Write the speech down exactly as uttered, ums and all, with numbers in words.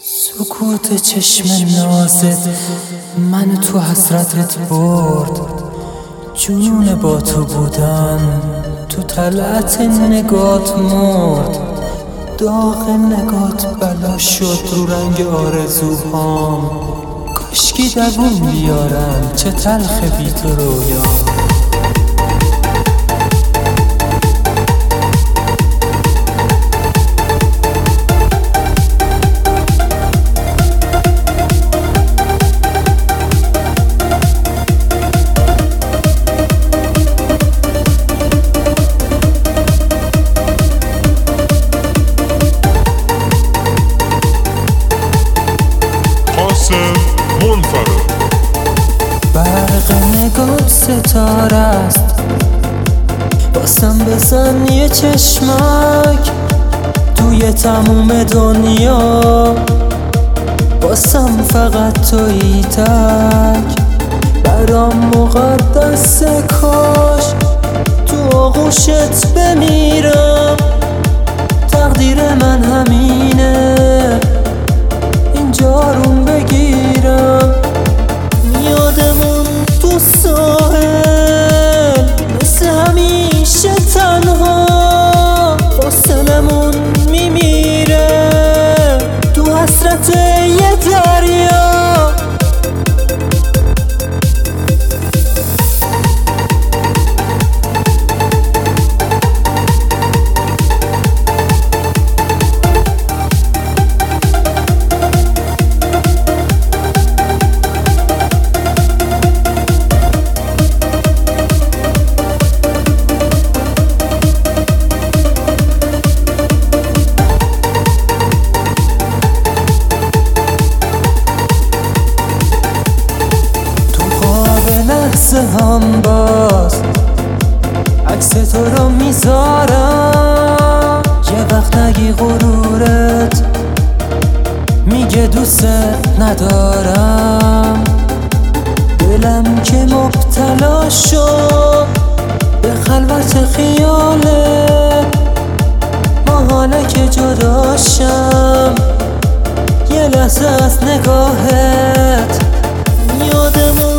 سکوت چشم نازت من تو حسرتت برد، جنون با تو بودن تو طلعت نگات مرد. داغ نگات بلا شد رو رنگ آرزوهام، کاشکی دووم بیارم چه تلخ بی تو رویام. برق نگاه ستاره است، باسم بزن یه چشمک توی تموم دنیا، باسم فقط تویی تک برام مقدس. کاش تو آغوشت بمیرم، تقدیر من همینه اینجا روم بگیرم. یادمون تو ساحل مثل همیشه تنها، فاصلمون میمیره تو حسرت یه دریا. هم باز عکس تو رو میذارم، یه وقت نگی غرورت میگه دوست ندارم. دلم که مبتلا شد به خلوت خیاله، ما حالا که جداشم یه لحظه از نگاهت یادمون